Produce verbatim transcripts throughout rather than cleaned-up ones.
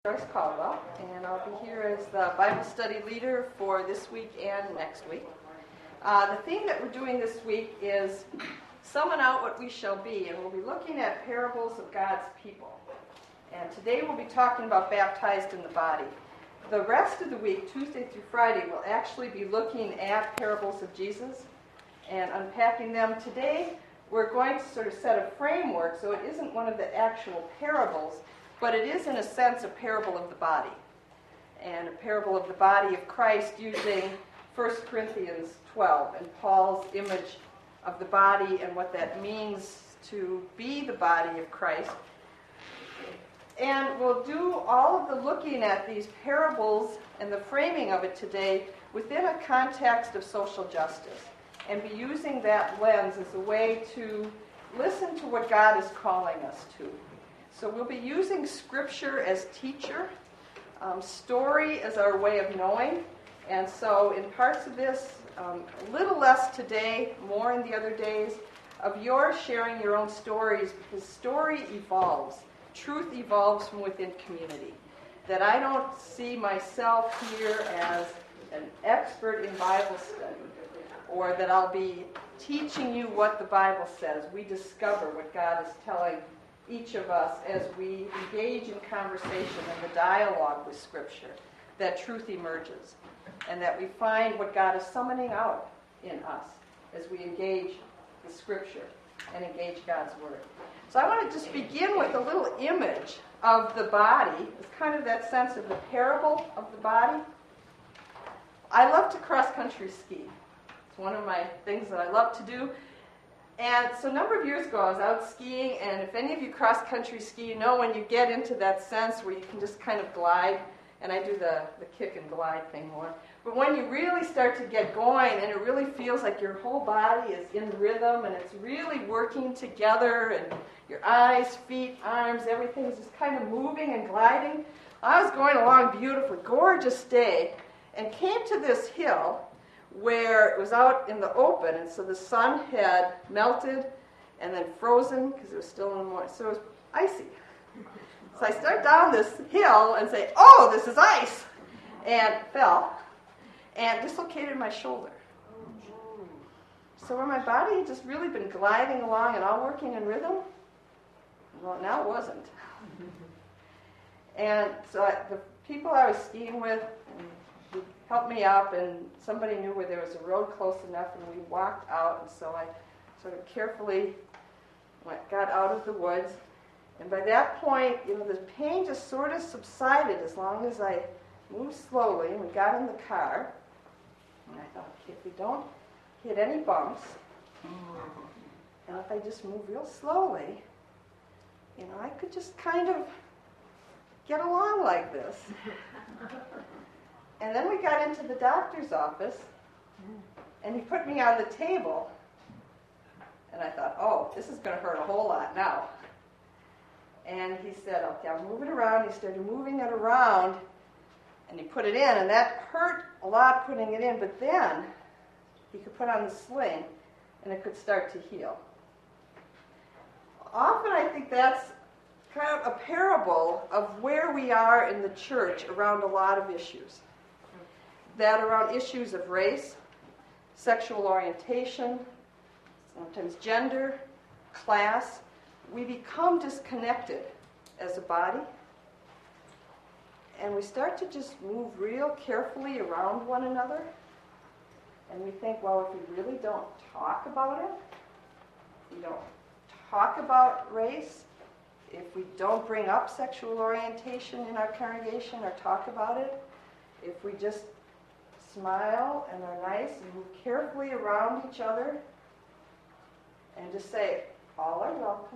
Joyce Caldwell, and I'll be here as the Bible study leader for this week and next week. Uh, the theme that we're doing this week is Summon Out What We Shall Be, and we'll be looking at parables of God's people. And today we'll be talking about baptized in the body. The rest of the week, Tuesday through Friday, we'll actually be looking at parables of Jesus and unpacking them. Today we're going to sort of set a framework, so it isn't one of the actual parables, but it is, in a sense, a parable of the body, and a parable of the body of Christ using First Corinthians twelve and Paul's image of the body and what that means to be the body of Christ. And we'll do all of the looking at these parables and the framing of it today within a context of social justice, and be using that lens as a way to listen to what God is calling us to. So we'll be using Scripture as teacher, um, story as our way of knowing, and so in parts of this, um, a little less today, more in the other days, of your sharing your own stories, because story evolves. Truth evolves from within community. That I don't see myself here as an expert in Bible study, or that I'll be teaching you what the Bible says. We discover what God is telling each of us as we engage in conversation and the dialogue with Scripture, that truth emerges, and that we find what God is summoning out in us as we engage the Scripture and engage God's Word. So I want to just begin with a little image of the body. It's kind of that sense of the parable of the body. I love to cross-country ski. It's one of my things that I love to do. And so a number of years ago, I was out skiing, and if any of you cross-country ski, you know when you get into that sense where you can just kind of glide, and I do the, the kick and glide thing more. But when you really start to get going, and it really feels like your whole body is in rhythm, and it's really working together, and your eyes, feet, arms, everything is just kind of moving and gliding. I was going along beautifully, gorgeous day, and came to this hill where it was out in the open, and so the sun had melted and then frozen because it was still in the morning, so it was icy. So I start down this hill and say, oh, this is ice, and fell and dislocated my shoulder. So where my body had just really been gliding along and all working in rhythm, well, now it wasn't. And so I, the people I was skiing with helped me up, and somebody knew where there was a road close enough, and we walked out, and so I sort of carefully went, got out of the woods, and by that point, you know, the pain just sort of subsided as long as I moved slowly, and we got in the car, and I thought, okay, if we don't hit any bumps, and if I just move real slowly, you know, I could just kind of get along like this. And then we got into the doctor's office, and he put me on the table, and I thought, oh, this is going to hurt a whole lot now. And he said, okay, I'll move it around. He started moving it around, and he put it in, and that hurt a lot putting it in, but then he could put on the sling, and it could start to heal. Often I think that's kind of a parable of where we are in the church around a lot of issues. That around issues of race, sexual orientation, sometimes gender, class, we become disconnected as a body, and we start to just move real carefully around one another, and we think, well, if we really don't talk about it, we don't talk about race, if we don't bring up sexual orientation in our congregation or talk about it, if we just smile and are nice and move carefully around each other and just say, all are welcome.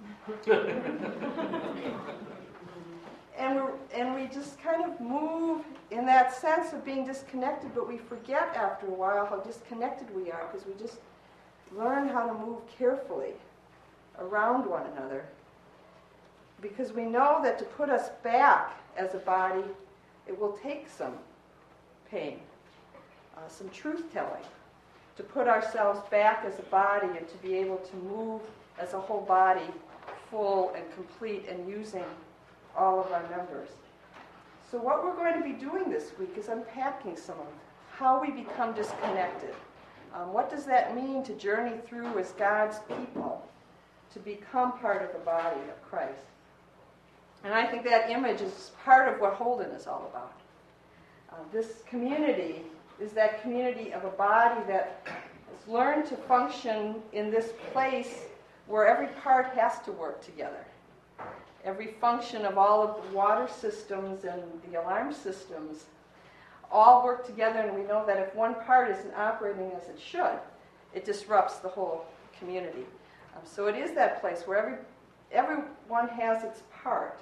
and, we're, and we just kind of move in that sense of being disconnected, but we forget after a while how disconnected we are because we just learn how to move carefully around one another. Because we know that to put us back as a body, it will take some pain. Uh, some truth-telling, to put ourselves back as a body and to be able to move as a whole body full and complete and using all of our members. So what we're going to be doing this week is unpacking some of how we become disconnected. Um, what does that mean to journey through as God's people, to become part of the body of Christ? And I think that image is part of what Holden is all about. Uh, this community is that community of a body that has learned to function in this place where every part has to work together. Every function of all of the water systems and the alarm systems all work together, and we know that if one part isn't operating as it should, it disrupts the whole community. Um, so it is that place where every everyone has its part.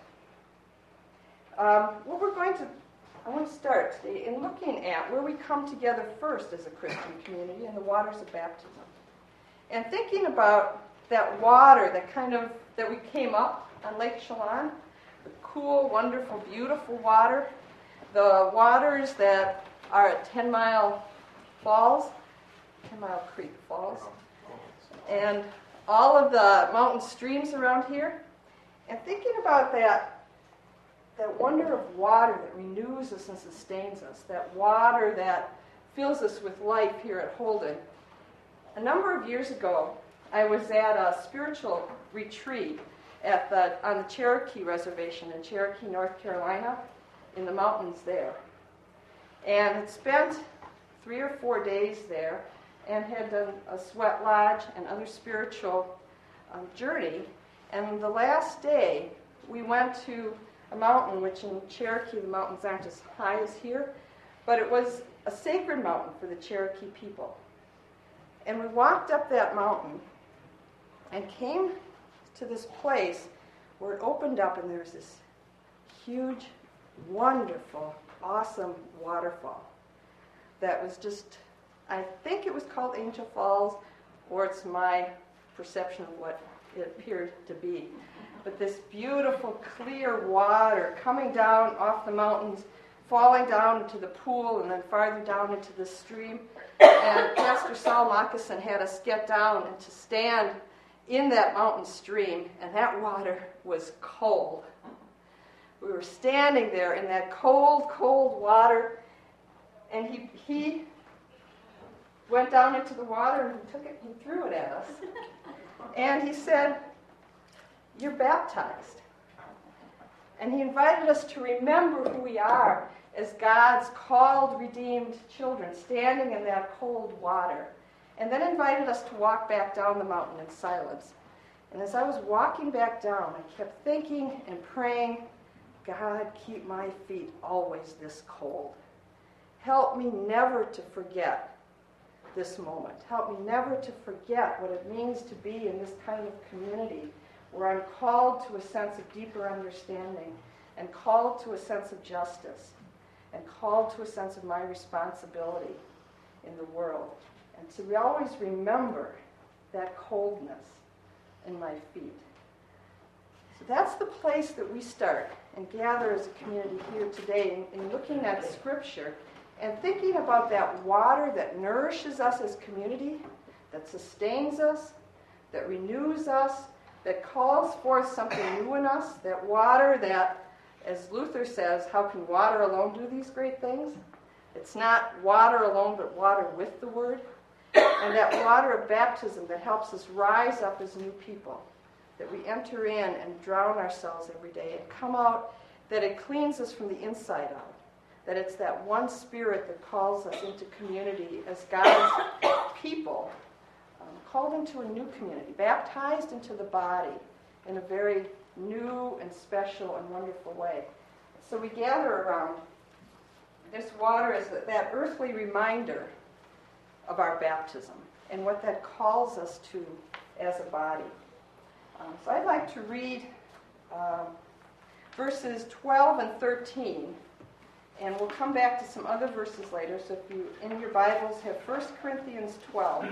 Um, what we're going to, I want to start today in looking at where we come together first as a Christian community in the waters of baptism. And thinking about that water that kind of, that we came up on Lake Chelan, the cool, wonderful, beautiful water, the waters that are at Ten Mile Falls, Ten Mile Creek Falls, and all of the mountain streams around here, and thinking about that, that wonder of water that renews us and sustains us, that water that fills us with life here at Holden. A number of years ago, I was at a spiritual retreat at the on the Cherokee Reservation in Cherokee, North Carolina, in the mountains there, and had spent three or four days there, and had done a sweat lodge and other spiritual um, journey. And the last day, we went to a mountain, which in Cherokee the mountains aren't as high as here, but it was a sacred mountain for the Cherokee people. And we walked up that mountain and came to this place where it opened up, and there's this huge, wonderful, awesome waterfall that was just, I think it was called Angel Falls, or it's my perception of what it appeared to be. But this beautiful, clear water coming down off the mountains, falling down into the pool, and then farther down into the stream. And Pastor Saul Moccasin had us get down and to stand in that mountain stream, and that water was cold. We were standing there in that cold, cold water, and he he went down into the water and he took it, he threw it at us. And he said, "You're baptized." And he invited us to remember who we are as God's called, redeemed children, standing in that cold water. And then invited us to walk back down the mountain in silence. And as I was walking back down, I kept thinking and praying, God, keep my feet always this cold. Help me never to forget this moment. Help me never to forget what it means to be in this kind of community where I'm called to a sense of deeper understanding and called to a sense of justice and called to a sense of my responsibility in the world. And to always remember that coldness in my feet. So that's the place that we start and gather as a community here today in, in looking at Scripture and thinking about that water that nourishes us as community, that sustains us, that renews us, that calls forth something new in us, that water that, as Luther says, how can water alone do these great things? It's not water alone, but water with the Word. And that water of baptism that helps us rise up as new people, that we enter in and drown ourselves every day and come out, that it cleans us from the inside out, that it's that one Spirit that calls us into community as God's people, um, called into a new community, baptized into the body in a very new and special and wonderful way. So we gather around this water as that earthly reminder of our baptism and what that calls us to as a body. Um, so I'd like to read uh, verses twelve and thirteen, and we'll come back to some other verses later. So if you, in your Bibles, have First Corinthians twelve.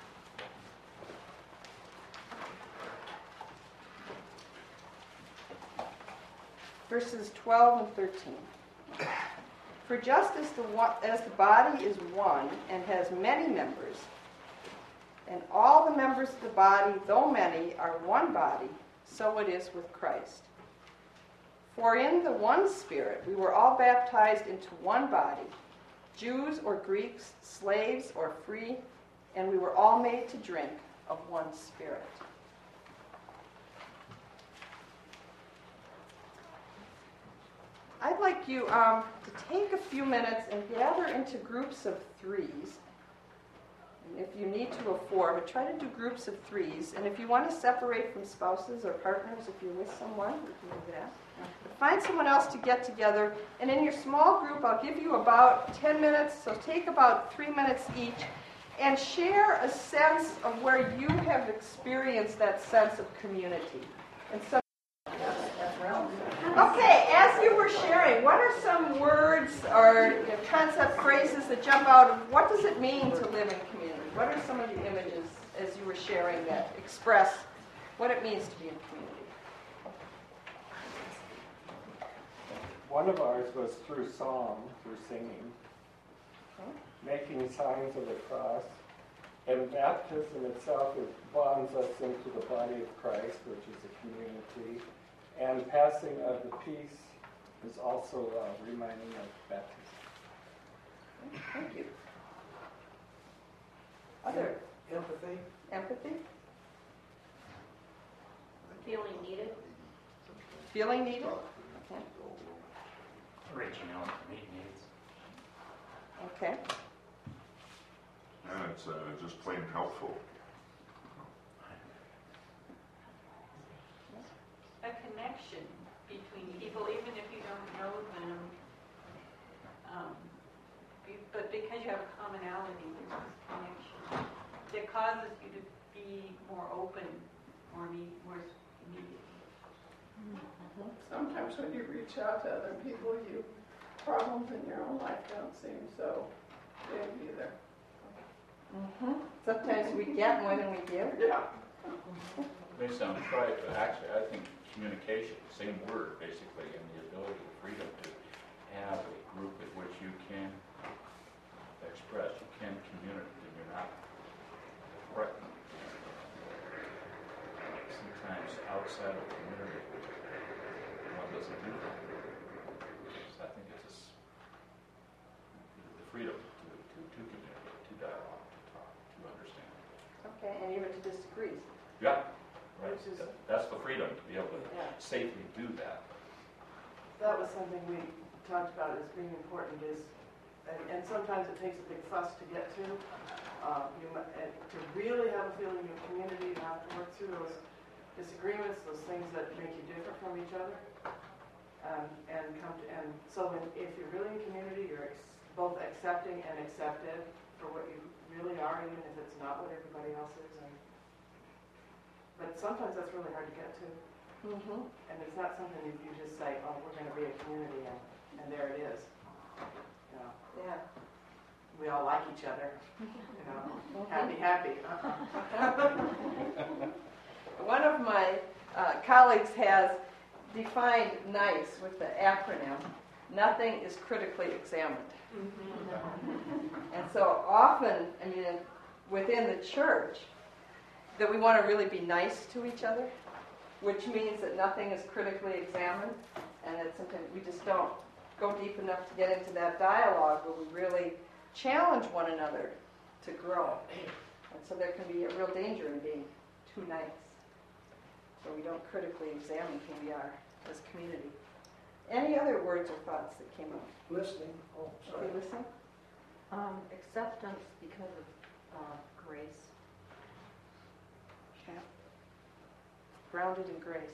Verses twelve and thirteen. For just as the, one, as the body is one and has many members, and all the members of the body, though many, are one body, so it is with Christ. For in the one Spirit we were all baptized into one body, Jews or Greeks, slaves or free, and we were all made to drink of one Spirit. I'd like you um, to take a few minutes and gather into groups of threes. And if you need to, of four, but try to do groups of threes. And if you want to separate from spouses or partners, if you're with someone, you can do that. But find someone else to get together. And in your small group, I'll give you about ten minutes, so take about three minutes each, and share a sense of where you have experienced that sense of community. And so Okay, as you were sharing, what are some words or you know, concept phrases that jump out of what does it mean to live in community? What are some of the images as you were sharing that express what it means to be in community? One of ours was through song, through singing, Okay. making signs of the cross, and baptism itself it bonds us into the body of Christ, which is a community. And passing of the peace is also uh, reminding of baptism. Thank you. Other Empathy. empathy? Feeling needed. Feeling needed? Okay. Reaching out to meet needs. Okay. And it's uh, just plain helpful. A connection between people, even if you don't know them. Um, be- but because you have a commonality, there's this connection that causes you to be more open, more me- more immediate. Sometimes when you reach out to other people, you problems in your own life don't seem so big either. Mm-hmm. Sometimes we get more than we give. Yeah. May sound trite, but actually I think communication, same word basically, and the ability, the freedom to have a group with which you can express, you can communicate, and you're not threatened. Sometimes outside of the community, one doesn't do that. So I think it's a s the freedom to, to, to communicate, to dialogue, to talk, to understand. Okay, and even to disagree. Yeah. Right. Which is- That- That's the freedom to be able to Yeah. safely do that. That was something we talked about as being important is, and, and sometimes it takes a big fuss to get to. Uh, you, mu- and to really have a feeling of community, you have to work through those disagreements, those things that make you different from each other. Um, and come to, and so when, if you're really in community, you're ex- both accepting and accepted for what you really are, even if it's not what everybody else is. And, but sometimes that's really hard to get to. Mm-hmm. And it's not something you, you just say, oh, we're going to be a community, and, and there it is. You know, Yeah. we all like each other. You know, happy, happy. Uh-uh. One of my uh, colleagues has defined NICE with the acronym, nothing is critically examined. And so often, I mean, within the church, that we want to really be nice to each other, which means that nothing is critically examined, and that sometimes we just don't go deep enough to get into that dialogue where we really challenge one another to grow. And so there can be a real danger in being too nice, so we don't critically examine who we are as community. Any other words or thoughts that came up? Listening. Oh, sorry. Okay, listen. Um, acceptance because of uh, grace. Okay. Grounded in grace.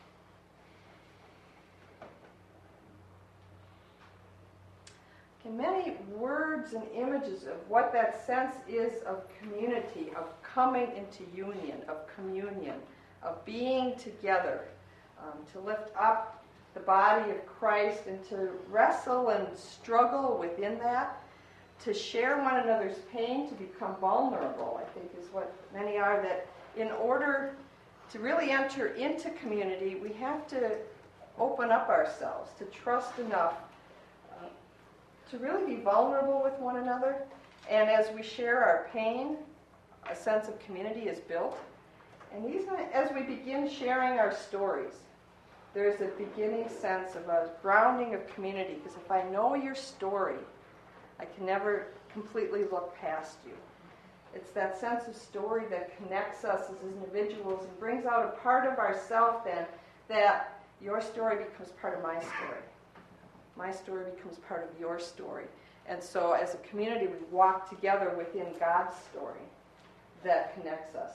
Okay, many words and images of what that sense is of community, of coming into union, of communion, of being together, um, to lift up the body of Christ and to wrestle and struggle within that, to share one another's pain, to become vulnerable, I think is what many are, that in order to really enter into community, we have to open up ourselves, to trust enough uh, to really be vulnerable with one another. And as we share our pain, a sense of community is built. And even as we begin sharing our stories, there's a beginning sense of a grounding of community, because if I know your story, I can never completely look past you. It's that sense of story that connects us as individuals and brings out a part of ourself then that your story becomes part of my story. My story becomes part of your story. And so as a community, we walk together within God's story that connects us.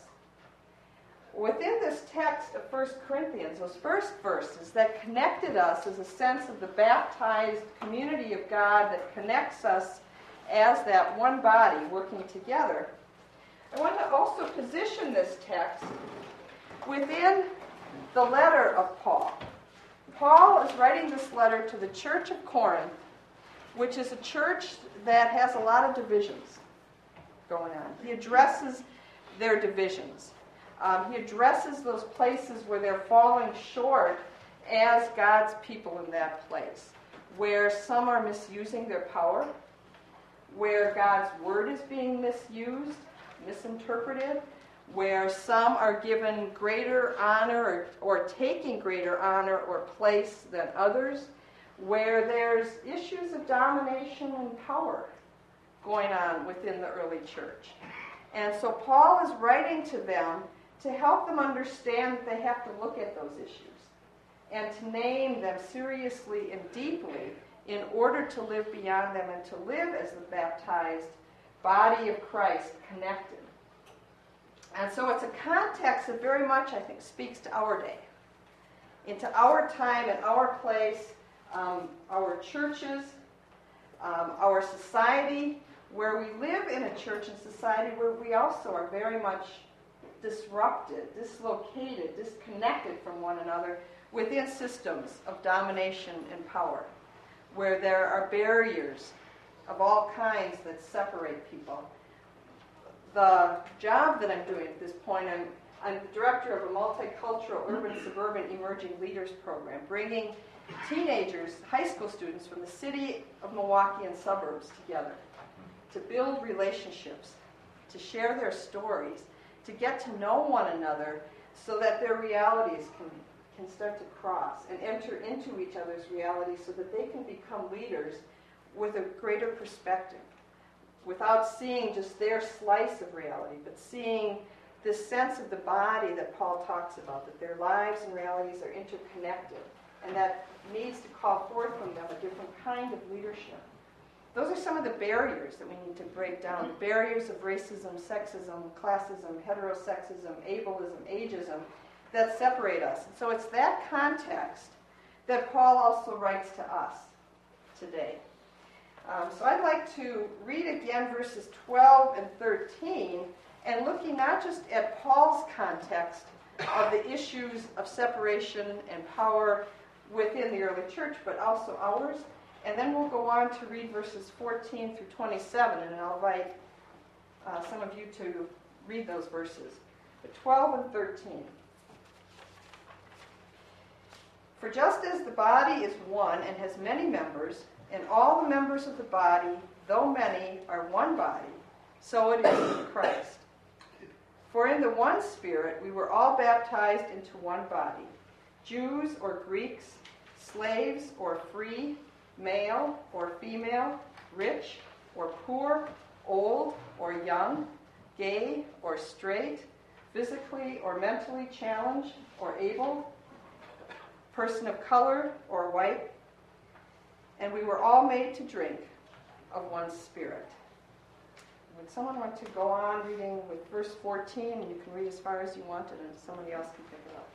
Within this text of First Corinthians, those first verses that connected us is a sense of the baptized community of God that connects us as that one body working together. I want to also position this text within the letter of Paul. Paul is writing this letter to the church of Corinth, which is a church that has a lot of divisions going on. He addresses their divisions. Um, he addresses those places where they're falling short as God's people in that place, where some are misusing their power, where God's word is being misused, misinterpreted, where some are given greater honor or, or taking greater honor or place than others, where there's issues of domination and power going on within the early church. And so Paul is writing to them to help them understand that they have to look at those issues and to name them seriously and deeply in order to live beyond them and to live as the baptized body of Christ connected. And so it's a context that very much, I think, speaks to our day, into our time and our place, um, our churches, um, our society, where we live in a church and society where we also are very much disrupted, dislocated, disconnected from one another within systems of domination and power, where there are barriers of all kinds that separate people. The job that I'm doing at this point, I'm, I'm the director of a multicultural urban suburban emerging leaders program, bringing teenagers, high school students from the city of Milwaukee and suburbs together to build relationships, to share their stories, to get to know one another so that their realities can, can start to cross and enter into each other's realities so that they can become leaders with a greater perspective, without seeing just their slice of reality, but seeing this sense of the body that Paul talks about, that their lives and realities are interconnected, and that needs to call forth from them a different kind of leadership. Those are some of the barriers that we need to break down. The barriers of racism, sexism, classism, heterosexism, ableism, ageism that separate us. And so it's that context that Paul also writes to us today. Um, so I'd like to read again verses twelve and thirteen, and looking not just at Paul's context of the issues of separation and power within the early church, but also ours. And then we'll go on to read verses fourteen through twenty-seven, and I'll invite uh, some of you to read those verses. But twelve and thirteen. For just as the body is one and has many members, and all the members of the body, though many, are one body, so it is in Christ. For in the one Spirit we were all baptized into one body, Jews or Greeks, slaves or free, male or female, rich or poor, old or young, gay or straight, physically or mentally challenged or able, person of color or white, and we were all made to drink of one Spirit. Would someone want to go on reading with verse fourteen, and you can read as far as you want it, and somebody else can pick it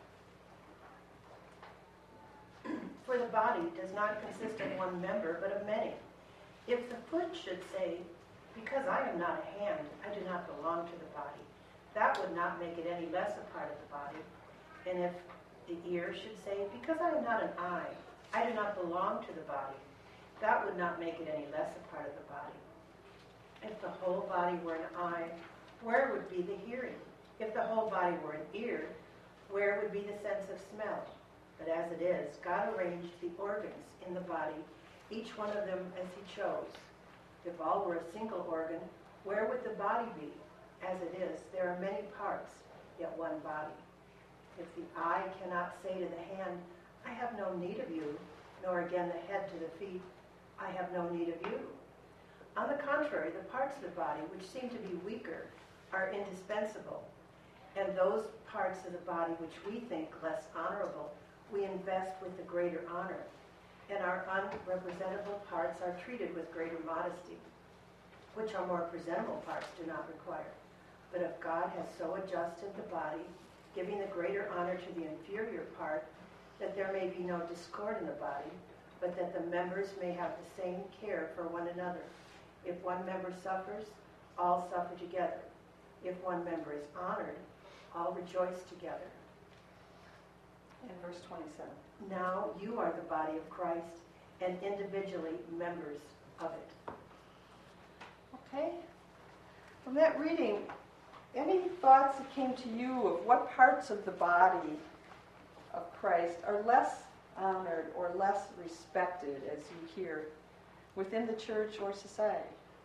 up. For the body does not consist of one member, but of many. If the foot should say, because I am not a hand, I do not belong to the body, that would not make it any less a part of the body. And if the ear should say, because I am not an eye, I do not belong to the body, that would not make it any less a part of the body. If the whole body were an eye, where would be the hearing? If the whole body were an ear, where would be the sense of smell? But as it is, God arranged the organs in the body, each one of them as he chose. If all were a single organ, where would the body be? As it is, there are many parts, yet one body. If the eye cannot say to the hand, I have no need of you, nor again the head to the feet, I have no need of you. On the contrary, the parts of the body which seem to be weaker are indispensable, and those parts of the body which we think less honorable, we invest with the greater honor, and our unrepresentable parts are treated with greater modesty, which our more presentable parts do not require. But if God has so adjusted the body, giving the greater honor to the inferior part, that there may be no discord in the body, but that the members may have the same care for one another. If one member suffers, all suffer together. If one member is honored, all rejoice together. And verse twenty-seven. Now you are the body of Christ, and individually members of it. Okay? From that reading, any thoughts that came to you of what parts of the body of Christ are less honored or less respected as you hear within the church or society?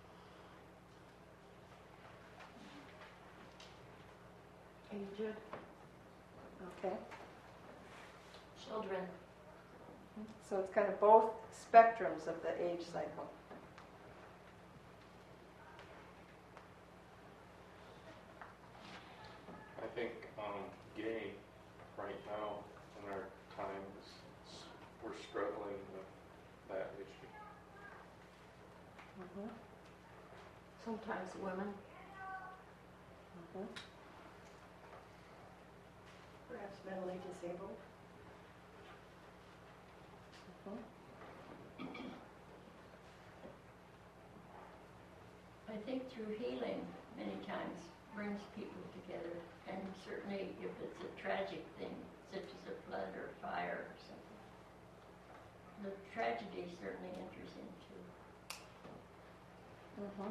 Aged. Okay. Children. So it's kind of both spectrums of the age cycle. I think um, gay right now in our times, we're struggling with that issue. Mm-hmm. Sometimes women. Mm-hmm. Perhaps mentally disabled. Mm-hmm. I think through healing many times brings people together, and certainly if it's a tragic thing, such as a flood or fire or something. The tragedy is certainly interesting too. Mm-hmm.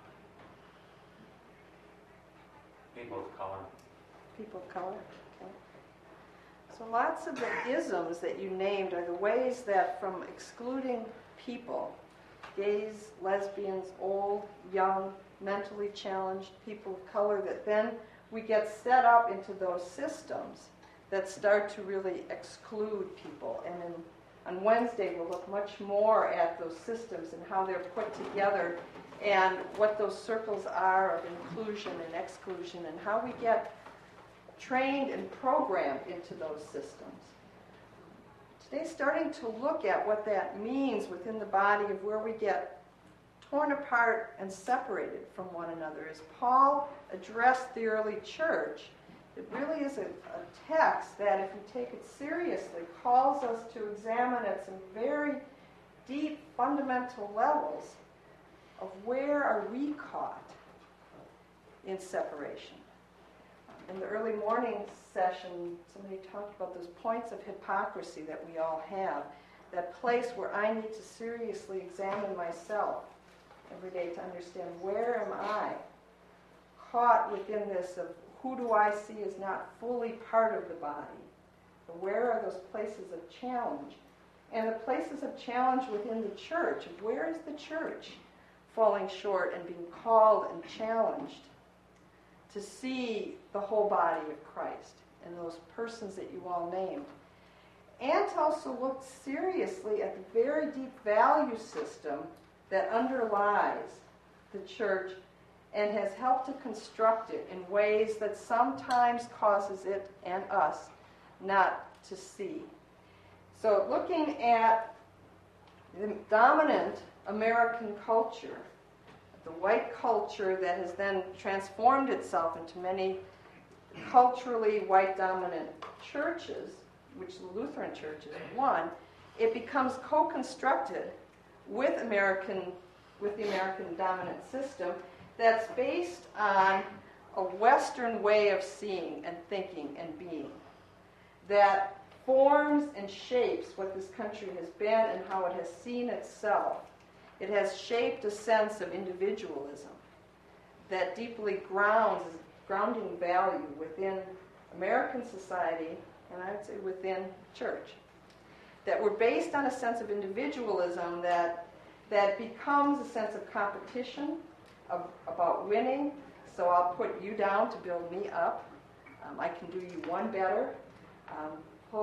People of color. People of color. Okay. So lots of the isms that you named are the ways that from excluding people, gays, lesbians, old, young, mentally challenged, people of color, that then we get set up into those systems that start to really exclude people. And in, on Wednesday we'll look much more at those systems and how they're put together and what those circles are of inclusion and exclusion and how we get trained and programmed into those systems. Today's starting to look at what that means within the body of where we get torn apart and separated from one another. As Paul addressed the early church, it really is a, a text that, if we take it seriously, calls us to examine at some very deep, fundamental levels of where are we caught in separation. In the early morning session, somebody talked about those points of hypocrisy that we all have, that place where I need to seriously examine myself every day to understand where am I caught within this of who do I see as not fully part of the body? Where are those places of challenge? And the places of challenge within the church. Where is the church falling short and being called and challenged to see the whole body of Christ and those persons that you all named? And to also look seriously at the very deep value system that underlies the church and has helped to construct it in ways that sometimes causes it and us not to see. So looking at the dominant American culture, the white culture that has then transformed itself into many culturally white dominant churches, which the Lutheran Church is one, it becomes co-constructed with American, with the American dominant system that's based on a Western way of seeing and thinking and being that forms and shapes what this country has been and how it has seen itself. It has shaped a sense of individualism that deeply grounds, grounding value within American society, and I would say within church, that were based on a sense of individualism that that becomes a sense of competition, of, about winning. So I'll put you down to build me up. Um, I can do you one better. Um, hope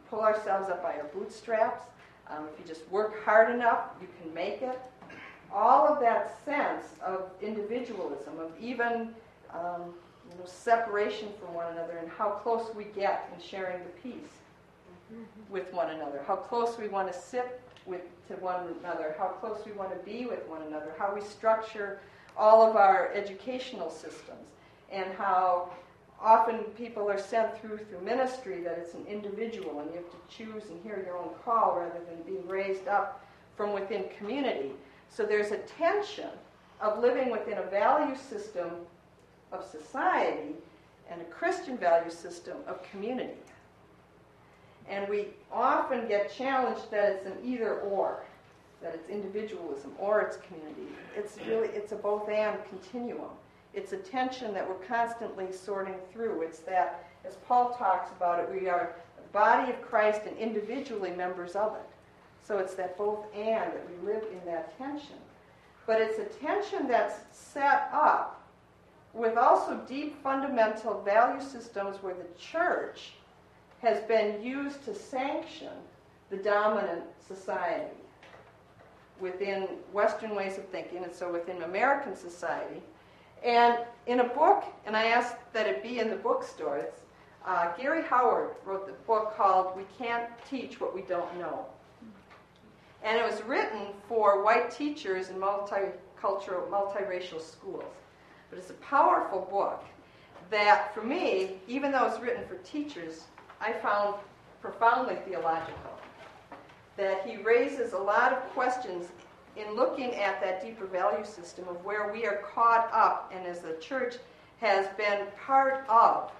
pull ourselves up by our bootstraps. Um, if you just work hard enough, you can make it. All of that sense of individualism, of even um, you know, separation from one another, and how close we get in sharing the peace with one another, how close we want to sit with to one another, how close we want to be with one another, how we structure all of our educational systems, and how often people are sent through through ministry that it's an individual and you have to choose and hear your own call rather than being raised up from within community. So there's a tension of living within a value system of society and a Christian value system of community. And we often get challenged that it's an either or, that it's individualism or it's community. It's really, it's a both and continuum. It's a tension that we're constantly sorting through. It's that, as Paul talks about it, we are the body of Christ and individually members of it. So it's that both and, that we live in that tension. But it's a tension that's set up with also deep fundamental value systems where the church has been used to sanction the dominant society within Western ways of thinking, and so within American society. And in a book, and I asked that it be in the bookstore, it's, uh, Gary Howard wrote the book called We Can't Teach What We Don't Know. And it was written for white teachers in multicultural, multiracial schools. But it's a powerful book that, for me, even though it's written for teachers, I found profoundly theological. That he raises a lot of questions in looking at that deeper value system of where we are caught up, and as the church has been part of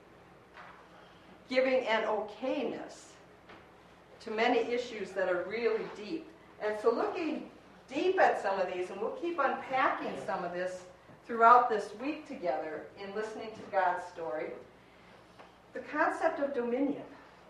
giving an okayness to many issues that are really deep. And so looking deep at some of these, and we'll keep unpacking some of this throughout this week together in listening to God's story, the concept of dominion.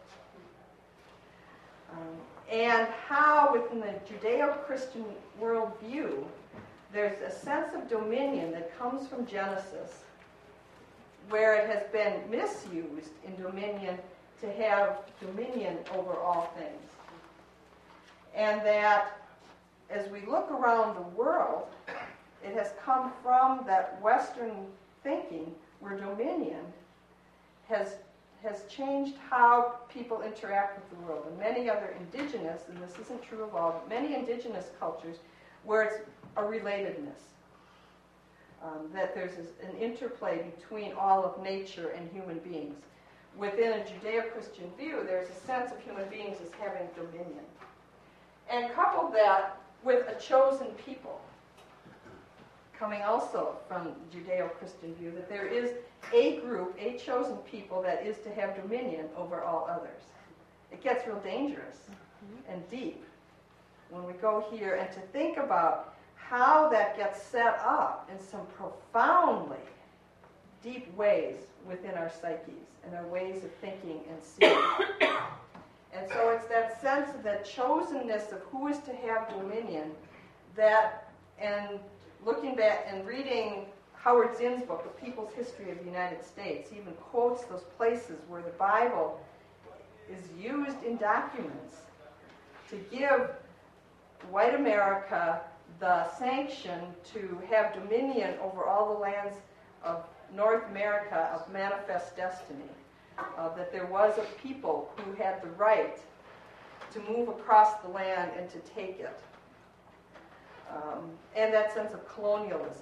Um, and how within the Judeo-Christian worldview, there's a sense of dominion that comes from Genesis, where it has been misused in dominion to have dominion over all things. And that as we look around the world, it has come from that Western thinking where dominion has has changed how people interact with the world. And many other indigenous, and this isn't true of all, but many indigenous cultures where it's a relatedness. Um, that there's an interplay between all of nature and human beings. Within a Judeo-Christian view, there's a sense of human beings as having dominion. And couple that with a chosen people, coming also from Judeo-Christian view, that there is a group, a chosen people that is to have dominion over all others. It gets real dangerous mm-hmm. and deep when we go here, and to think about how that gets set up in some profoundly deep ways within our psyches and our ways of thinking and seeing. And so it's that sense of that chosenness of who is to have dominion that, and looking back and reading Howard Zinn's book, The People's History of the United States, he even quotes those places where the Bible is used in documents to give white America the sanction to have dominion over all the lands of North America of manifest destiny. Uh, that there was a people who had the right to move across the land and to take it. Um, and that sense of colonialism.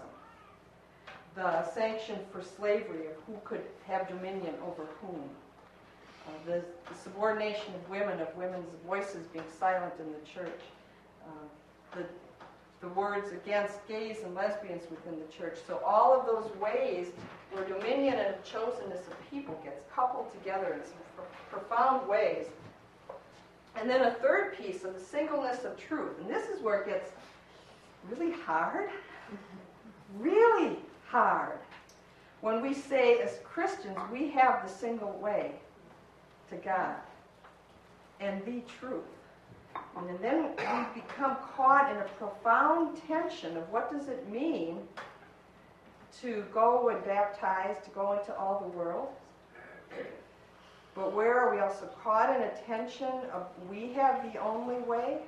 The sanction for slavery of who could have dominion over whom. Uh, the, the subordination of women, of women's voices being silent in the church. Uh, the, the words against gays and lesbians within the church. So all of those ways where dominion and chosenness of people gets coupled together in some pro- profound ways. And then a third piece of the singleness of truth. And this is where it gets really hard. Really hard. When we say as Christians, we have the single way to God and the truth. And then we become caught in a profound tension of what does it mean to go and baptize, to go into all the world. But where are we also caught in a tension of we have the only way?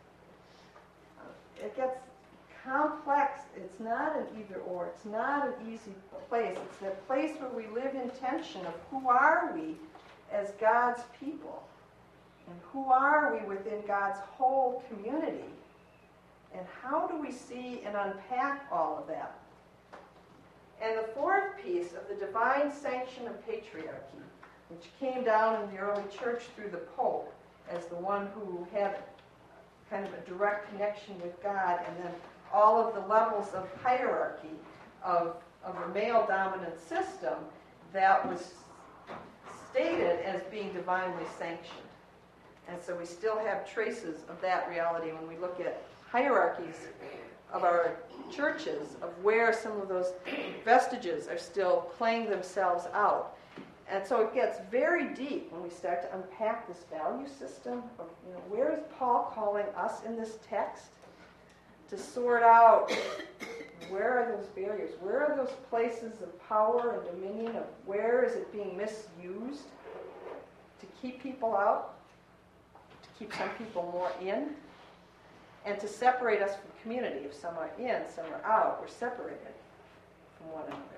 It gets complex. It's not an either or. It's not an easy place. It's the place where we live in tension of who are we as God's people? And who are we within God's whole community? And how do we see and unpack all of that? And the fourth piece of the divine sanction of patriarchy, which came down in the early church through the Pope as the one who had kind of a direct connection with God, and then all of the levels of hierarchy of, of a male-dominant system that was stated as being divinely sanctioned. And so we still have traces of that reality when we look at hierarchies of our churches, of where some of those vestiges are still playing themselves out. And so it gets very deep when we start to unpack this value system of, you know, where is Paul calling us in this text to sort out where are those barriers, where are those places of power and dominion, of where is it being misused to keep people out, to keep some people more in, and to separate us from community. If some are in, some are out, we're separated from one another.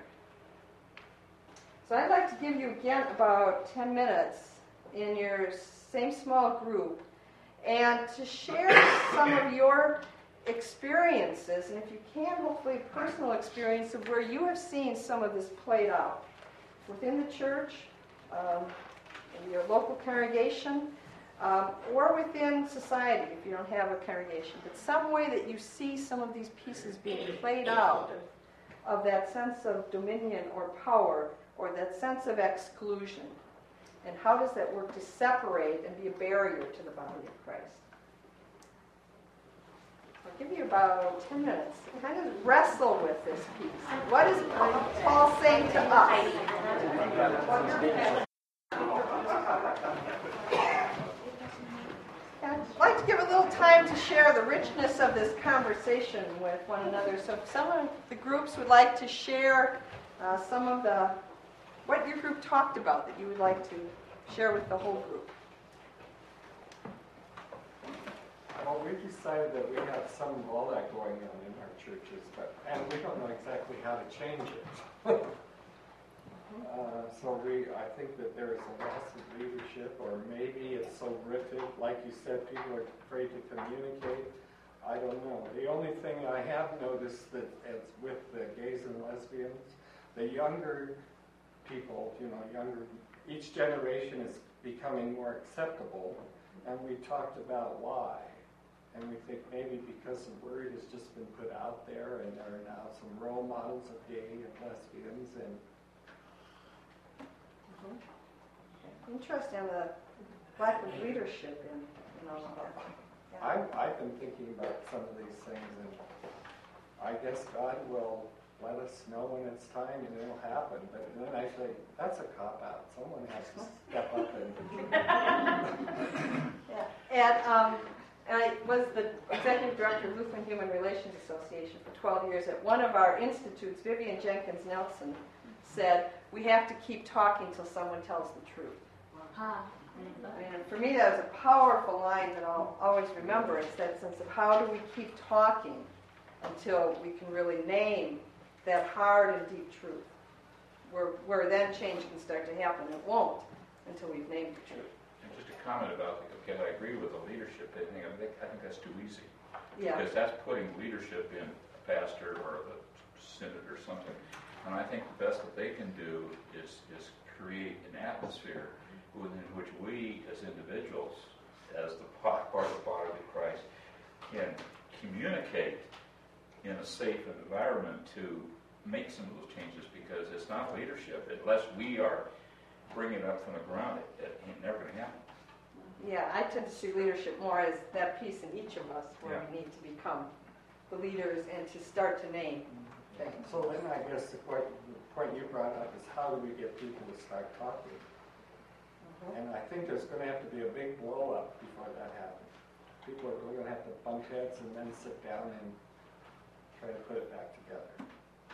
So I'd like to give you again about ten minutes in your same small group and to share some of your experiences, and if you can, hopefully personal experience of where you have seen some of this played out within the church, um, in your local congregation, um, or within society if you don't have a congregation, but some way that you see some of these pieces being played out of that sense of dominion or power or that sense of exclusion. And how does that work to separate and be a barrier to the body of Christ? I'll give you about ten minutes to kind of wrestle with this piece. What is Paul saying to us? I'd like to give a little time to share the richness of this conversation with one another. So if some of the groups would like to share uh, some of the what your group talked about that you would like to share with the whole group. Well, we decided that we have some of all that going on in our churches, but and we don't know exactly how to change it. uh, so we, I think that there is a loss of leadership, or maybe it's so rooted, like you said, people are afraid to communicate. I don't know. The only thing I have noticed that as with the gays and lesbians, the younger people, you know, younger, each generation is becoming more acceptable, and we talked about why. And we think maybe because the word has just been put out there, and there are now some role models of gay and lesbians, and mm-hmm. Interesting, the lack of leadership in, in all of that. Yeah. I've, I've been thinking about some of these things, and I guess God will let us know when it's time, and it'll happen. But then I say, that's a cop-out. Someone has to step up and... yeah. And um, I was the executive director of Lutheran Human Relations Association for twelve years. At one of our institutes, Vivian Jenkins Nelson said, we have to keep talking till someone tells the truth. Ah. And for me, that was a powerful line that I'll always remember. It's that sense of how do we keep talking until we can really name that hard and deep truth, where, where then change can start to happen. It won't until we've named the truth. And just a comment about, the, okay, I agree with the leadership thing. I think, I think that's too easy. Yeah. Because that's putting leadership in a pastor or the synod or something. And I think the best that they can do is, is create an atmosphere within which we as individuals, as the part of the body of Christ, can communicate in a safe environment to make some of those changes, because it's not leadership. Unless we are bringing it up from the ground, it, it ain't never going to happen. Yeah, I tend to see leadership more as that piece in each of us where Yeah. we need to become the leaders and to start to name things. So then I guess the point, the point you brought up is how do we get people to start talking? Mm-hmm. And I think there's going to have to be a big blow-up before that happens. People are going to have to bump heads and then sit down and try to put it back together.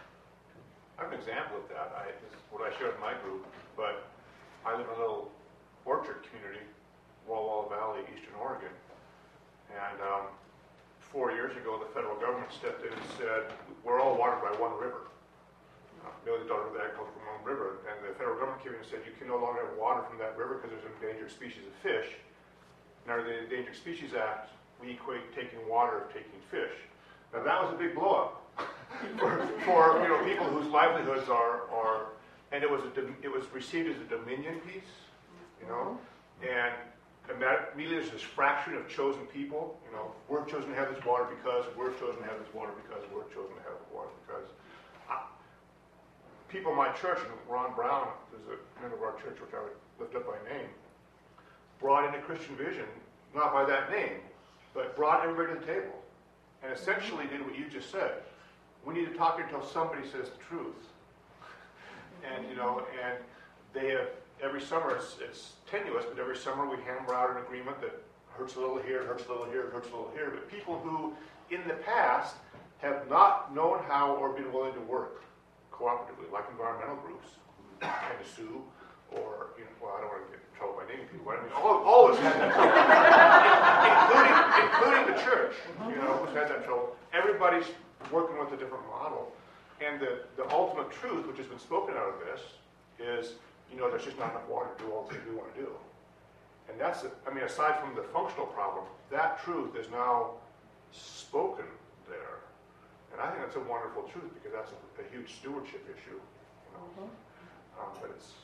I'm an example of that. I, this is what I showed in my group, but I live in a little orchard community, Walla Walla Valley, Eastern Oregon. And um, four years ago, the federal government stepped in and said, we're all watered by one river. Uh, million dollar agriculture from one river. And the federal government came in and said, you can no longer have water from that river because there's an endangered species of fish. And under the Endangered Species Act, we equate taking water of taking fish. Now that was a big blow up for, for you know people whose livelihoods are are, and it was a it was received as a dominion piece, you know, and and that really is this fraction of chosen people. You know, we're chosen to have this water because we're chosen to have this water because we're chosen to have the water because. I, people in my church, and Ron Brown, who's a member of our church, which I would lift up by name, brought in a Christian vision, not by that name, but brought everybody to the table. And essentially did what you just said. We need to talk until somebody says the truth. And, you know, and they have, every summer, it's, it's tenuous, but every summer we hammer out an agreement that hurts a little here, hurts a little here, hurts a little here. But people who, in the past, have not known how or been willing to work cooperatively, like environmental groups, who tend to sue, or, you know, well, I don't want to get in trouble by naming people, but I mean, all, all of us had that trouble, including, including the church, you know, who's had that trouble. Everybody's working with a different model. And the, the ultimate truth, which has been spoken out of this, is, you know, there's just not enough water to do all the things we want to do. And that's, I mean, aside from the functional problem, that truth is now spoken there. And I think that's a wonderful truth because that's a, a huge stewardship issue, you know. Mm-hmm. um, but it's,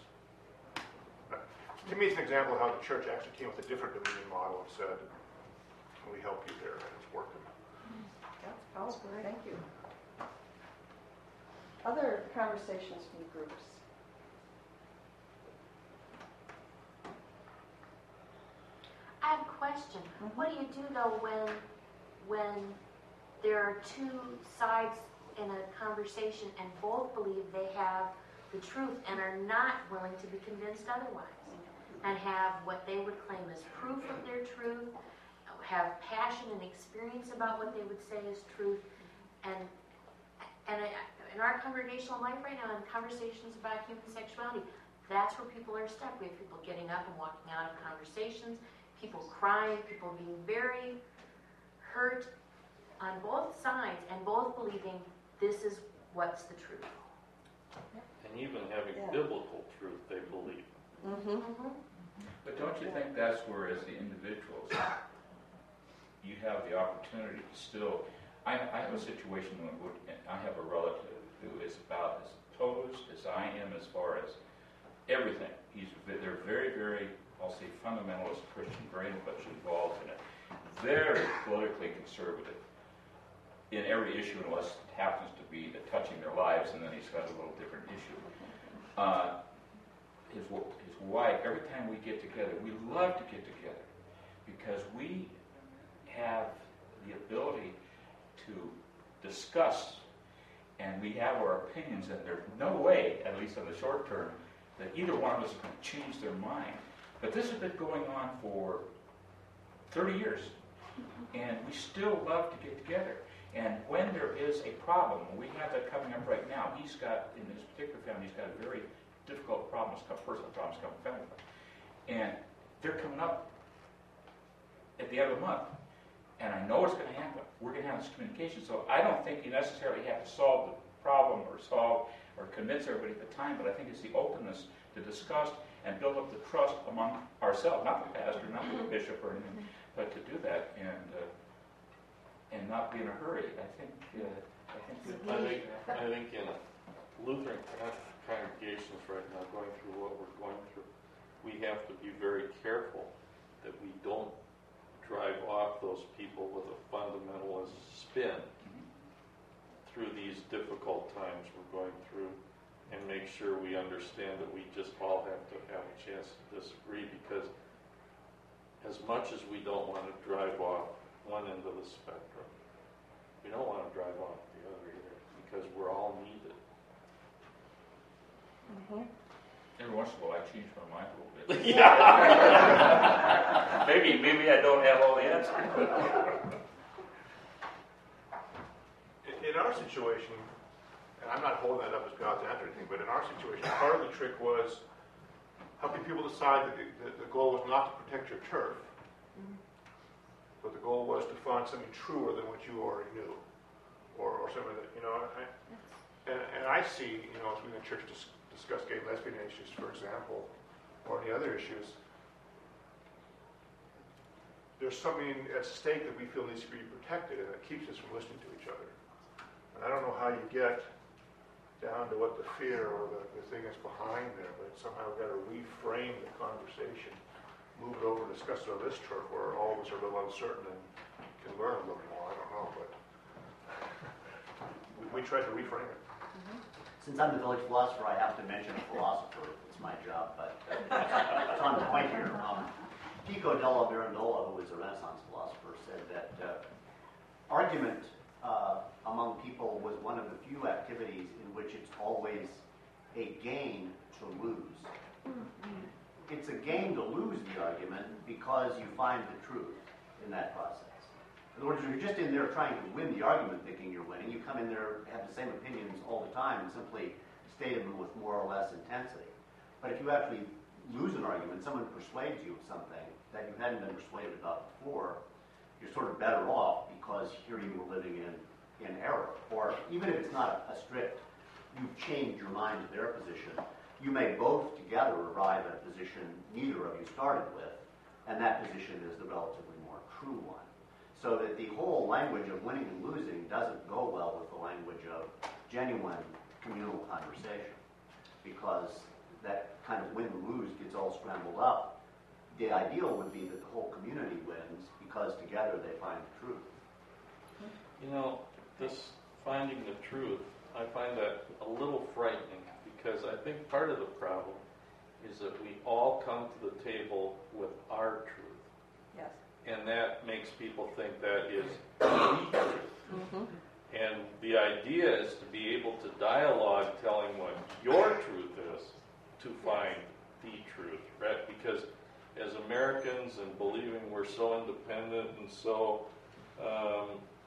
to me, it's an example of how the church actually came with a different dominion model and said, we help you there, and it's working. That's powerful. Thank you. Other conversations from the groups? I have a question. Mm-hmm. What do you do, though, when, when there are two sides in a conversation and both believe they have the truth and are not willing to be convinced otherwise? And have what they would claim as proof of their truth, have passion and experience about what they would say is truth, and and in our congregational life right now, in conversations about human sexuality, that's where people are stuck. We have people getting up and walking out of conversations, people crying, people being very hurt on both sides, and both believing this is what's the truth. And even having yeah. biblical truth, they believe. Mm-hmm. Mm-hmm. But don't you think that's where, as the individuals, you have the opportunity to still... I, I have a situation where I have a relative who is about as opposed as I am as far as everything. He's They're very, very, I'll say, fundamentalist Christian, very much involved in it. Very politically conservative in every issue, unless it happens to be the touching their lives, and then he's got a little different issue. Uh, his, his wife, every time we get together, we love to get together because we have the ability to discuss, and we have our opinions, and there's no way, at least in the short term, that either one of us is going to change their mind. But this has been going on for thirty years, and we still love to get together. And when there is a problem, we have that coming up right now. He's got, in his particular family, he's got a very difficult problems, personal problems coming from family. And they're coming up at the end of the month. And I know it's going to happen. We're going to have this communication. So I don't think you necessarily have to solve the problem or solve or convince everybody at the time, but I think it's the openness to discuss and build up the trust among ourselves, not the pastor, not the bishop or anything, but to do that and uh, and not be in a hurry. I think uh, I think I think I think in Lutheran congregations right now, going through what we're going through, we have to be very careful that we don't drive off those people with a fundamentalist spin mm-hmm. through these difficult times we're going through, and make sure we understand that we just all have to have a chance to disagree, because as much as we don't want to drive off one end of the spectrum, we don't want to drive off the other either, because we're all needed. Mm-hmm. Every once in a while, I change my mind a little bit. Yeah. maybe, maybe I don't have all the answers. in, in our situation, and I'm not holding that up as God's answer or anything, but in our situation, part of the trick was helping people decide that the, that the goal was not to protect your turf, but the goal was to find something truer than what you already knew, or, or something that, you know, I, and, and I see, you know, as we in the church dis- discuss gay and lesbian issues, for example, or any other issues, there's something at stake that we feel needs to be protected, and it keeps us from listening to each other. And I don't know how you get down to what the fear or the, the thing is behind there, but somehow we've got to reframe the conversation, move it over, discuss it on this turf where all of us are a little uncertain and can learn a little more. I don't know, but we, we tried to reframe it. Since I'm the village philosopher, I have to mention a philosopher. It's my job, but it's on point here. Um, Pico della Mirandola, who was a Renaissance philosopher, said that uh, argument uh, among people was one of the few activities in which it's always a gain to lose. It's a gain to lose the argument because you find the truth in that process. In other words, if you're just in there trying to win the argument thinking you're winning, you come in there, have the same opinions all the time, and simply state them with more or less intensity. But if you actually lose an argument, someone persuades you of something that you hadn't been persuaded about before, you're sort of better off because here you were living in, in error. Or even if it's not a strict, you've changed your mind to their position, you may both together arrive at a position neither of you started with, and that position is the relatively more true one. So that the whole language of winning and losing doesn't go well with the language of genuine communal conversation, because that kind of win-lose gets all scrambled up. The ideal would be that the whole community wins because together they find the truth. You know, this finding the truth, I find that a little frightening, because I think part of the problem is that we all come to the table with our truth. Yes. And that makes people think that is the truth. Mm-hmm. And the idea is to be able to dialogue telling what your truth is to find the truth, right? Because as Americans and believing we're so independent and so um,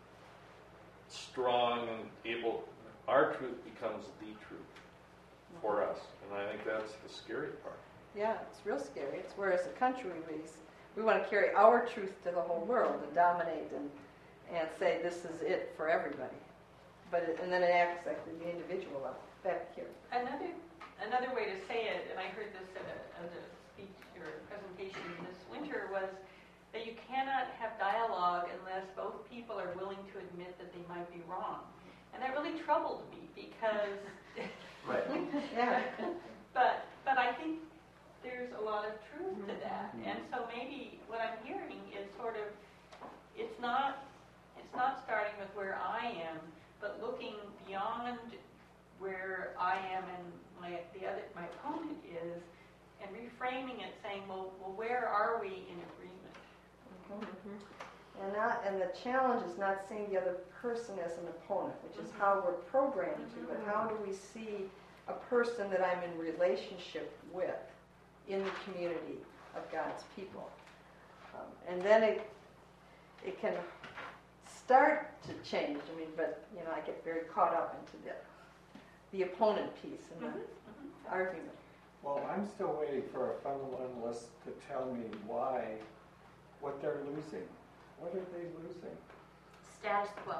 strong and able, our truth becomes the truth for us. And I think that's the scary part. Yeah, it's real scary. It's where as a country we, we want to carry our truth to the whole world and dominate and, and say this is it for everybody. But it, and then it acts like the individual level. Back here. Another another way to say it, and I heard this at a, at a speech or a presentation this winter, was that you cannot have dialogue unless both people are willing to admit that they might be wrong. And that really troubled me because right. yeah. but but I think there's a lot of truth to that. And so maybe what I'm hearing is sort of it's not it's not starting with where I am, but looking beyond where I am and my the other my opponent is, and reframing it, saying, well, well, where are we in agreement? Mm-hmm. And not and the challenge is not seeing the other person as an opponent, which is mm-hmm. how we're programmed mm-hmm. to. But how do we see a person that I'm in relationship with in the community of God's people? Um, and then it it can start to change. I mean, but you know, I get very caught up into the the opponent piece and the mm-hmm. argument. Well, I'm still waiting for a fundamentalist to tell me why, what they're losing. What are they losing? Status quo.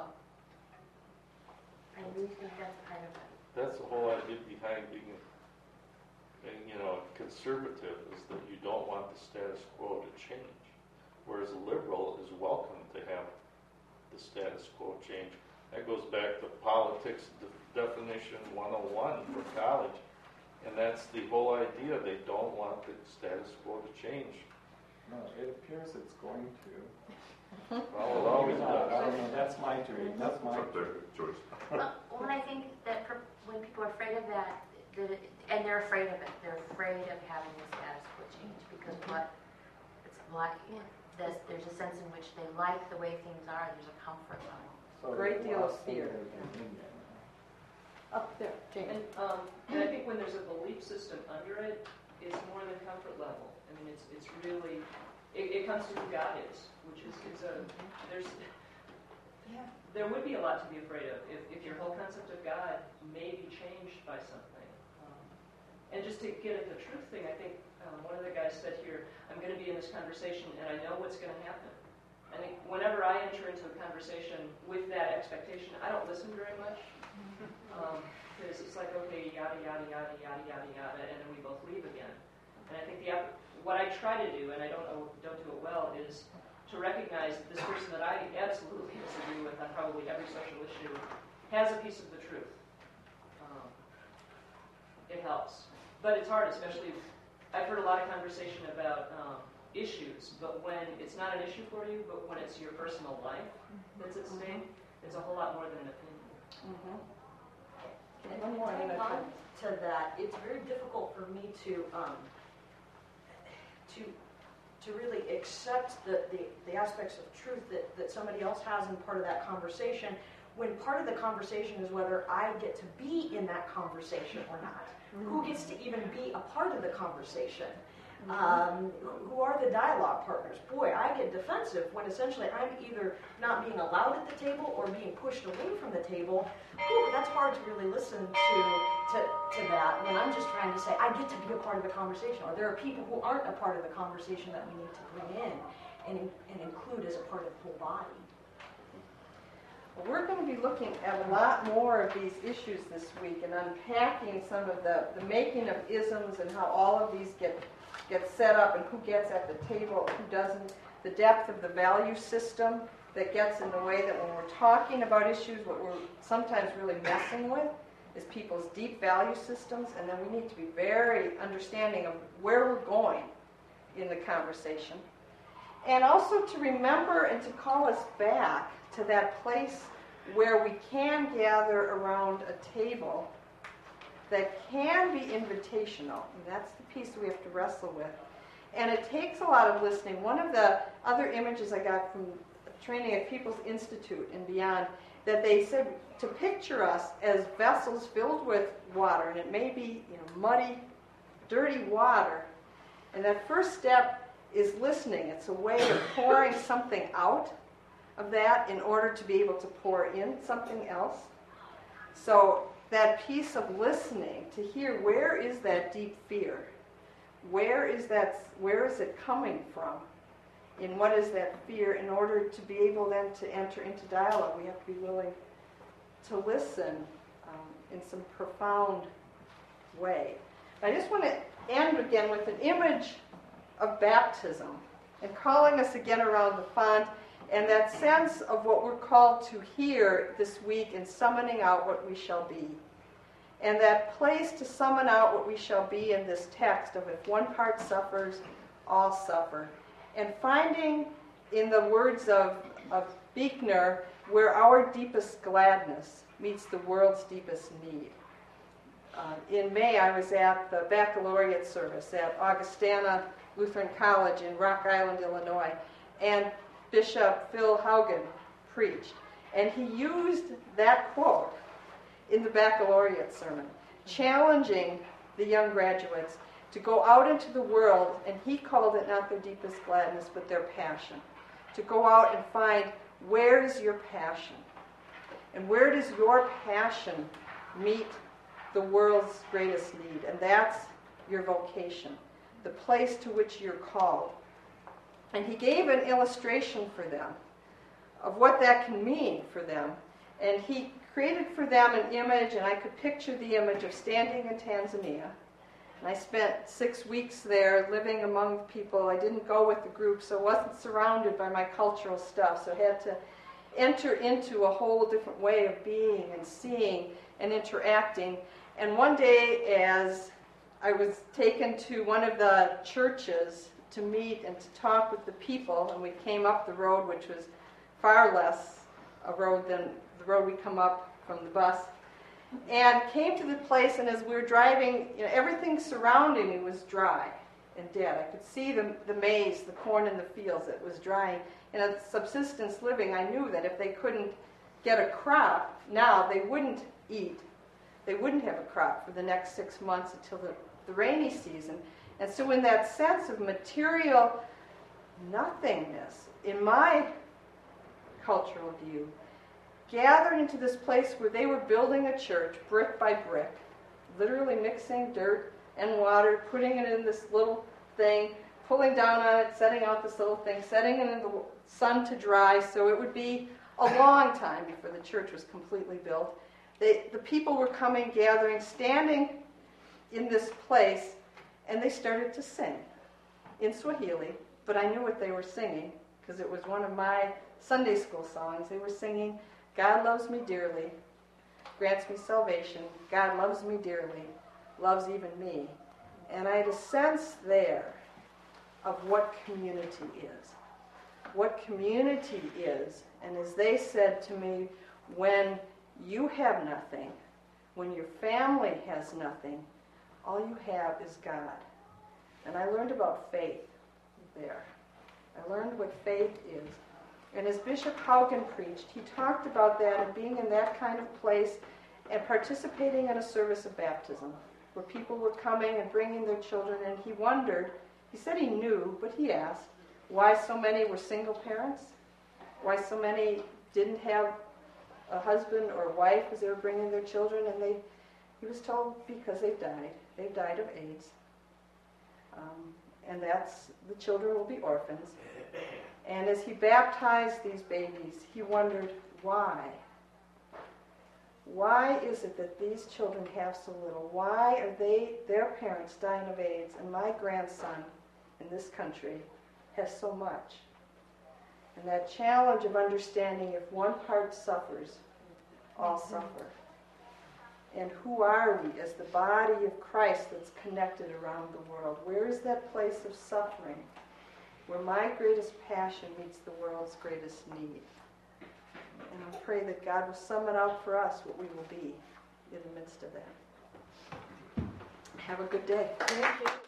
I do think that's part of it. That's the whole idea behind being, a, you know, conservative, is that you don't want the status quo to change. Whereas a liberal is welcome to have the status quo change. That goes back to politics de- definition one oh one for college. And that's the whole idea. They don't want the status quo to change. No, it appears it's going to. Well, it always does. I don't know. That's my dream. That's my dream. Choice. Well, when I think that per, when people are afraid of that, that it, and they're afraid of it, they're afraid of having the status quo change because what it's like. There's, there's a sense in which they like the way things are. There's a comfort level. So great deal of fear. Up there, Jane. And, um, and I think when there's a belief system under it, it's more than comfort level. I mean, it's it's really, it, it comes to who God is, which is, it's a, there's, yeah, there would be a lot to be afraid of if, if your whole concept of God may be changed by something. Um, and just to get at the truth thing, I think Um, one of the guys said here, I'm going to be in this conversation and I know what's going to happen. I think whenever I enter into a conversation with that expectation, I don't listen very much. Because um, it's like, okay, yada, yada, yada, yada, yada, yada, and then we both leave again. And I think the what I try to do, and I don't know, don't do it well, is to recognize that this person that I absolutely disagree with on probably every social issue has a piece of the truth. Um, it helps. But it's hard, especially, I've heard a lot of conversation about um, issues, but when it's not an issue for you, but when it's your personal life that's at stake, it's a whole lot more than an opinion. Mm-hmm. And to tag on to that, it's very difficult for me to um, to to really accept the, the, the aspects of truth that, that somebody else has in part of that conversation, when part of the conversation is whether I get to be in that conversation or not. Mm-hmm. Who gets to even be a part of the conversation? Um, who are the dialogue partners? Boy, I get defensive when essentially I'm either not being allowed at the table or being pushed away from the table. Whew, that's hard to really listen to, to to that when I'm just trying to say I get to be a part of the conversation, or there are people who aren't a part of the conversation that we need to bring in and, and include as a part of the whole body. Well, we're going to be looking at a lot more of these issues this week and unpacking some of the, the making of isms and how all of these get gets set up and who gets at the table, who doesn't, the depth of the value system that gets in the way that when we're talking about issues, what we're sometimes really messing with is people's deep value systems, and then we need to be very understanding of where we're going in the conversation. And also to remember and to call us back to that place where we can gather around a table that can be invitational. And that's the piece that we have to wrestle with. And it takes a lot of listening. One of the other images I got from training at People's Institute and beyond, that they said to picture us as vessels filled with water, and it may be, you know, muddy, dirty water. And that first step is listening. It's a way of pouring something out of that in order to be able to pour in something else. So that piece of listening to hear, where is that deep fear? Where is that? Where is it coming from? And what is that fear? In order to be able then to enter into dialogue, we have to be willing to listen um, in some profound way. I just want to end again with an image of baptism and calling us again around the font, and that sense of what we're called to hear this week in summoning out what we shall be. And that place to summon out what we shall be in this text of if one part suffers, all suffer. And finding in the words of, of Buechner where our deepest gladness meets the world's deepest need. Uh, in May, I was at the baccalaureate service at Augustana Lutheran College in Rock Island, Illinois, and Bishop Phil Haugen preached. And he used that quote in the baccalaureate sermon, challenging the young graduates to go out into the world, and he called it not their deepest gladness, but their passion. To go out and find, where is your passion? And where does your passion meet the world's greatest need? And that's your vocation, the place to which you're called. And he gave an illustration for them of what that can mean for them. And he created for them an image, and I could picture the image of standing in Tanzania. And I spent six weeks there living among people. I didn't go with the group, so I wasn't surrounded by my cultural stuff, so I had to enter into a whole different way of being and seeing and interacting. And one day, as I was taken to one of the churches to meet and to talk with the people, and we came up the road, which was far less a road than the road we come up from the bus, and came to the place, and as we were driving, you know, everything surrounding me was dry and dead. I could see the, the maize, the corn in the fields, it was drying. And at subsistence living, I knew that if they couldn't get a crop now, they wouldn't eat. They wouldn't have a crop for the next six months until the, the rainy season. And so in that sense of material nothingness, in my cultural view, gathered into this place where they were building a church brick by brick, literally mixing dirt and water, putting it in this little thing, pulling down on it, setting out this little thing, setting it in the sun to dry, so it would be a long time before the church was completely built. They, the people were coming, gathering, standing in this place, and they started to sing in Swahili, but I knew what they were singing because it was one of my Sunday school songs. They were singing, God loves me dearly, grants me salvation, God loves me dearly, loves even me. And I had a sense there of what community is. What community is. And as they said to me, when you have nothing, when your family has nothing, all you have is God. And I learned about faith there. I learned what faith is. And as Bishop Haugen preached, he talked about that and being in that kind of place and participating in a service of baptism where people were coming and bringing their children, and he wondered, he said he knew, but he asked, why so many were single parents? Why so many didn't have a husband or wife as they were bringing their children? And they, he was told, because they've died. They've died of AIDS. Um, and that's, the children will be orphans. And as he baptized these babies, he wondered, why? Why is it that these children have so little? Why are they, their parents, dying of AIDS, and my grandson in this country has so much? And that challenge of understanding if one part suffers, all suffer. And who are we as the body of Christ that's connected around the world? Where is that place of suffering where my greatest passion meets the world's greatest need? And I pray that God will sum it out for us what we will be in the midst of that. Have a good day. Thank you.